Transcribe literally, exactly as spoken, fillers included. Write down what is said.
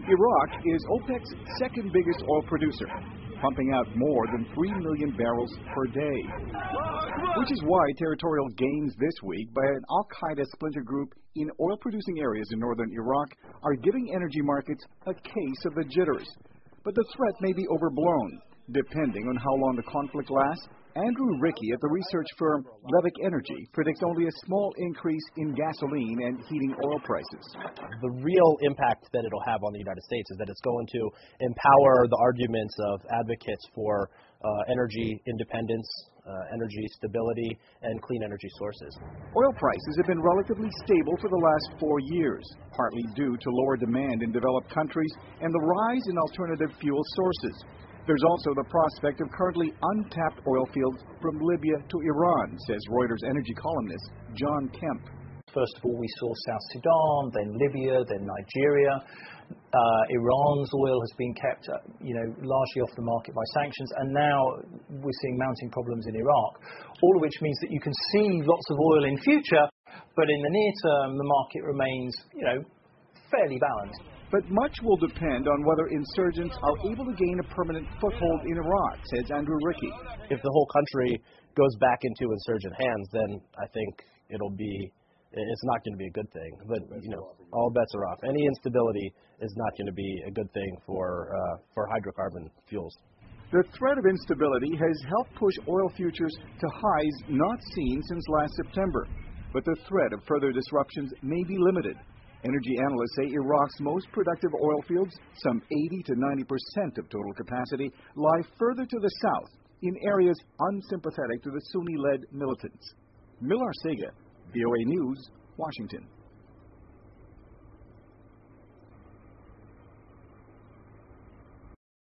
Iraq is OPEC's second biggest oil producer, pumping out more than three million barrels per day. Which is why territorial gains this week by an al-Qaeda splinter group in oil-producing areas in northern Iraq are giving energy markets a case of the jitters. But the threat may be overblown, depending on how long the conflict lasts. Andrew Rickey at the research firm Levick Energy predicts only a small increase in gasoline and heating oil prices. The real impact that it'll have on the United States is that it's going to empower the arguments of advocates for uh, energy independence, uh, energy stability, and clean energy sources. Oil prices have been relatively stable for the last four years, partly due to lower demand in developed countries and the rise in alternative fuel sources. There's also the prospect of currently untapped oil fields from Libya to Iran, says Reuters energy columnist John Kemp. First of all, we saw South Sudan, then Libya, then Nigeria. Uh, Iran's oil has been kept, uh, you know, largely off the market by sanctions, and now we're seeing mounting problems in Iraq, all of which means that you can see lots of oil in future, but in the near term, the market remains, you know, fairly balanced. But much will depend on whether insurgents are able to gain a permanent foothold in Iraq, says Andrew Rickey. If the whole country goes back into insurgent hands, then I think it'll be, it's not going to be a good thing. But, you know, all bets are off. Any instability is not going to be a good thing for, uh, for hydrocarbon fuels. The threat of instability has helped push oil futures to highs not seen since last September. But the threat of further disruptions may be limited. Energy analysts say Iraq's most productive oil fields, some eighty to ninety percent of total capacity, lie further to the south, in areas unsympathetic to the Sunni-led militants. Millar Sega, V O A News, Washington.